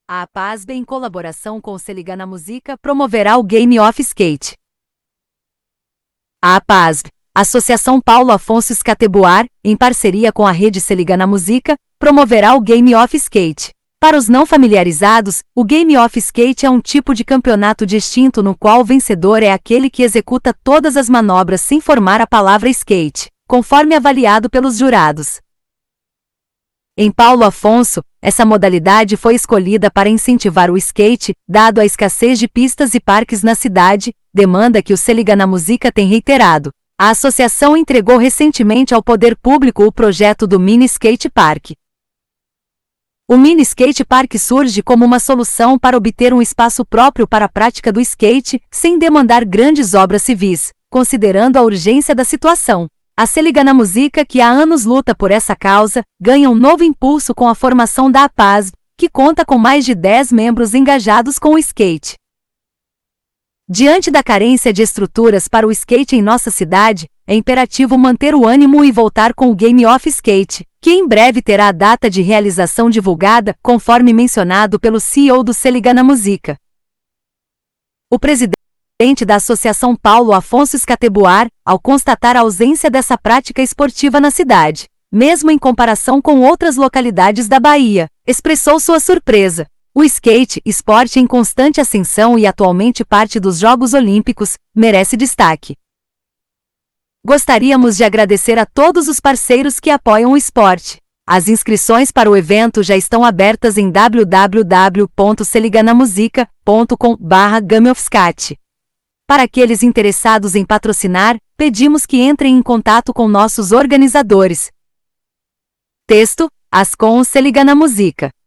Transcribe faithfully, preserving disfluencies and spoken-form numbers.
A APASB, em colaboração com o Se Liga na Música, promoverá o Game of Skate. A APASB, Associação Paulo Afonso Escateboar, em parceria com a rede Se Liga na Música, promoverá o Game of Skate. Para os não familiarizados, o Game of Skate é um tipo de campeonato distinto no qual o vencedor é aquele que executa todas as manobras sem formar a palavra skate, conforme avaliado pelos jurados. Em Paulo Afonso, essa modalidade foi escolhida para incentivar o skate, dado a escassez de pistas e parques na cidade, demanda que o Se Liga na Música tem reiterado. A associação entregou recentemente ao poder público o projeto do Mini Skate Park. O Mini Skate Park surge como uma solução para obter um espaço próprio para a prática do skate, sem demandar grandes obras civis, considerando a urgência da situação. A Se Liga na Música, que há anos luta por essa causa, ganha um novo impulso com a formação da APASB, que conta com mais de dez membros engajados com o skate. Diante da carência de estruturas para o skate em nossa cidade, é imperativo manter o ânimo e voltar com o Game of Skate, que em breve terá a data de realização divulgada, conforme mencionado pelo C E O do Se Liga na Música. O presidente da Associação Paulo Afonso Escateboar, ao constatar a ausência dessa prática esportiva na cidade, mesmo em comparação com outras localidades da Bahia, expressou sua surpresa. O skate, esporte em constante ascensão e atualmente parte dos Jogos Olímpicos, merece destaque. Gostaríamos de agradecer a todos os parceiros que apoiam o esporte. As inscrições para o evento já estão abertas em w w w ponto se liga na música ponto com barra game of skate. Para aqueles interessados em patrocinar, pedimos que entrem em contato com nossos organizadores. Texto: Ascom Se Liga na Música.